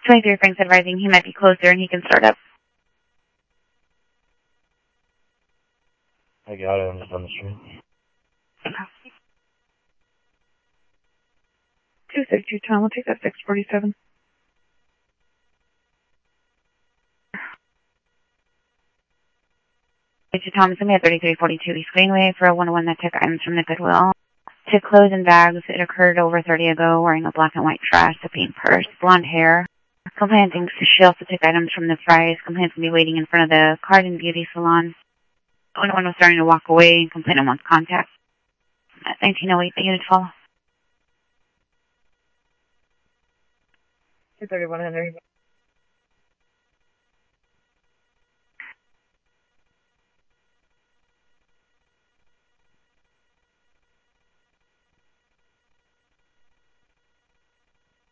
23 Frank's advising he might be closer and he can start up. I got it, I'm just on the street. 262 Tom, we'll take that 647. Thomas, I'm at 3342 East Greenway for a 101 that took items from the Goodwill. To clothes and bags, it occurred over 30 ago, wearing a black and white dress, a pink purse, blonde hair. Complainant thinks she also took items from the Fry's. Complainant's going to be waiting in front of the Cardin Beauty Salon. One was starting to walk away, and complainant wants contact. At 1908, the unit follow. 231 Henry.